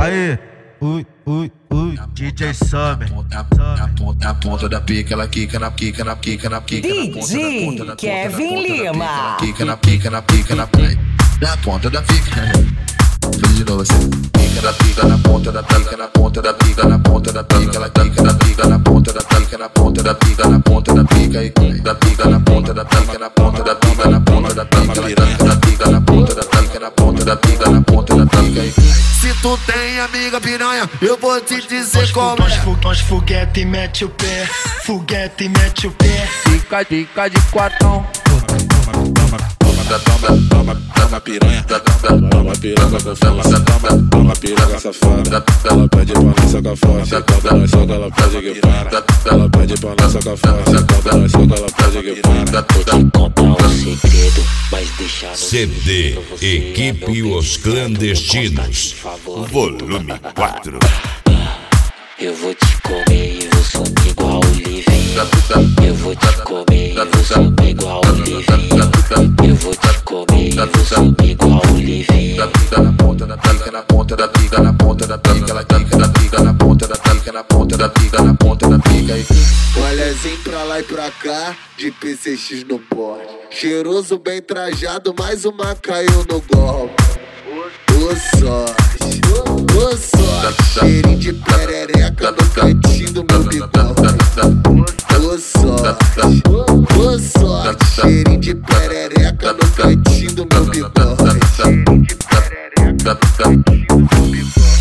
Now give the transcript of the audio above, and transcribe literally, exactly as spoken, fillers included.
Aí, ui, ui, ui, D J Summer. Na ponta, na ponta da pica, ela quica na pica, na pica, na pica, na ponta da ponta da Kevin Lima. pica, na pica, na pica, na pica, na ponta da pica. Faz de novo assim. Pica na pica, na ponta da pica, na ponta da pica, na ponta da pica, ela quica na pica, na ponta da pica, na ponta da pica, na ponta da pica, e da pica na ponta da pica, na ponta da pica, na ponta da pica, ela quica na pica, na ponta da pica, na ponta da pica, na ponta da pica, e se tu tem amiga piranha, eu vou te dizer como é. Os foguete mete o pé, foguete mete o pé. Fica, fica de quatão. Toma, toma, toma, toma piranha, toma piranha safada, toma, toma piranha safada. Ela pede pra nós socar forte, quando nós soca ela pede que para. Ela pede pra nós socar forte, quando nós soca ela pede que para. Vou te contar um segredo, mas deixa no C D Equipe Os Clandestinos, volume quatro. Eu vou te comer e vou sumir igual o Livinho. Eu vou te comer e vou sumir igual o Livinho. Eu vou te comer e vou sumir igual o Livinho. Na ponta da pica, na ponta da pica, na ponta da pica, ela quica na pica, na ponta da pica, na ponta da pica, na ponta da pica. Olhazinho pra lá e pra cá, de P C X no porte. Cheiroso, bem trajado, mais uma caiu no golpe. Ô sorte, ô sorte, cheirinho de perereca no cantinho do meu bigode. Ô sorte, ô sorte, cheirinho de perereca no cantinho do meu bigode. Cheirinho de perereca no cantinho do meu bigode.